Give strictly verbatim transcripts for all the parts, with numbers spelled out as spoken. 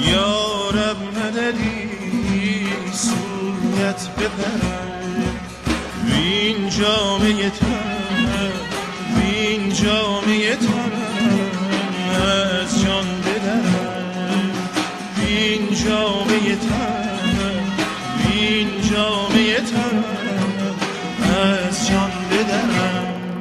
یارب مددی سویت بپرم وین جامعه تن وین جامعه تن از جان بدرم وین جامعه تن وین جامعه تن از جان بدرم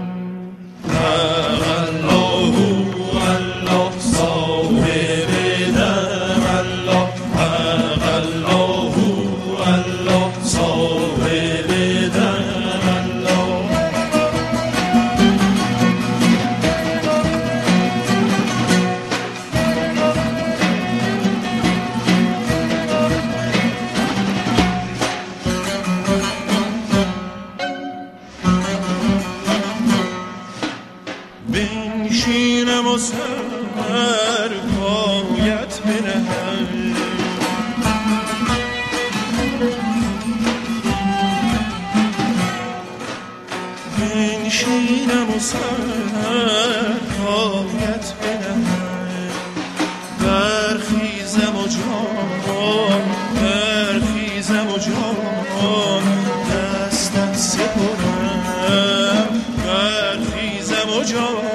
بنشینم و سر پایت بنهم بنشینم و سر پایت بنهم برخیزم و جان برخیزم و جان دستت سپرم برخیزم و جان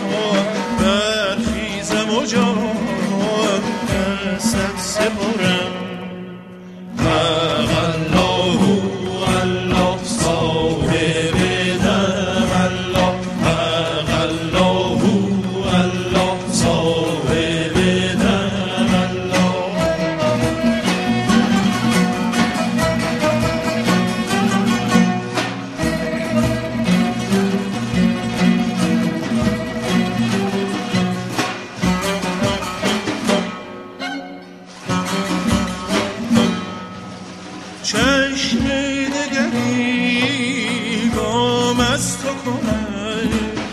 برخیزم و جان دستت سپرم الله الله صاحب دم الله الله الله صاحب دم الله چشم دگری گام از تو کنم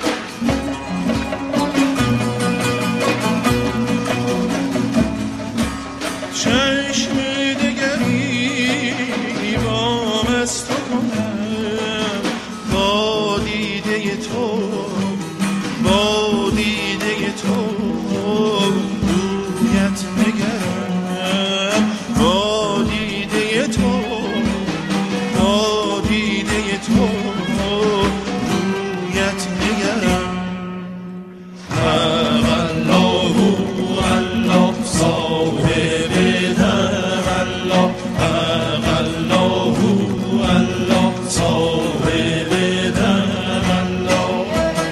چشم دگری گام از تو کنم با دیده تو با دیده تو رویت نگرم با دیده تو با دیده تو رویت نگرم الله الله صاحب دم الله الله الله صاحب دم الله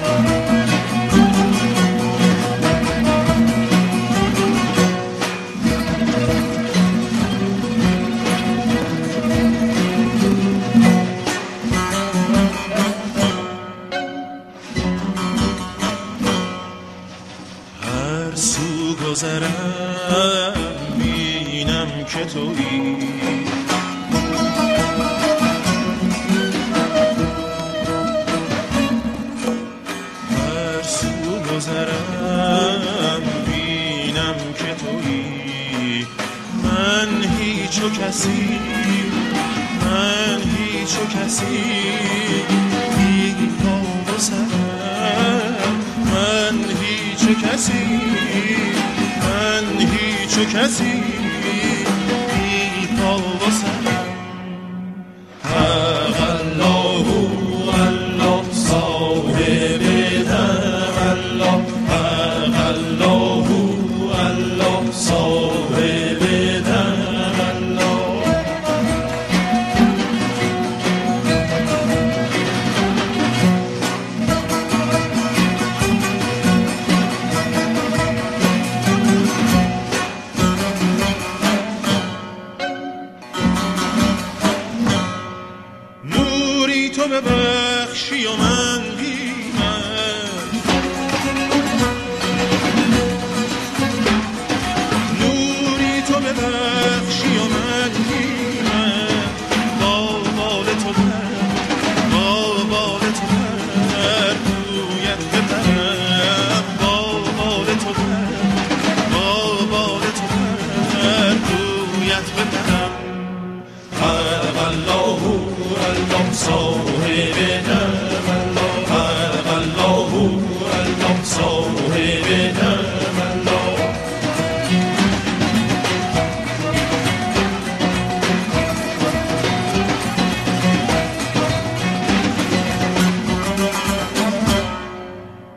هر سو گذرم بینم که تویی هر سو گذرم بینم که تویی من هیچ و کسی من هیچ و کسی بی پا و سرم من هیچ و کسی من هیچ و کسی بی پا و سرم الله الله صاحب دم الله الله الله صاحب دم الله نوری تو ببر